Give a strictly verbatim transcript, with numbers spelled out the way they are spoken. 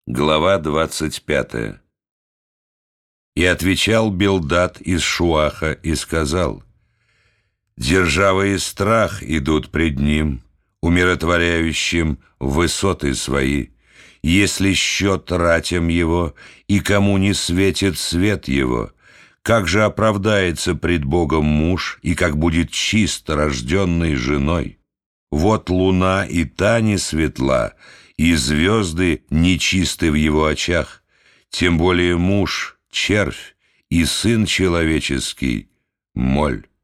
Глава двадцать пятая. И отвечал Билдад из Шуаха и сказал: «Держава и страх идут пред ним, умиротворяющим высоты свои. Если счет ратям его, и кому не светит свет его, как же оправдается пред Богом муж, и как будет чист рожденной женой? Вот луна и та не светла, и звезды нечисты в его очах, тем более муж — червь, и сын человеческий — моль».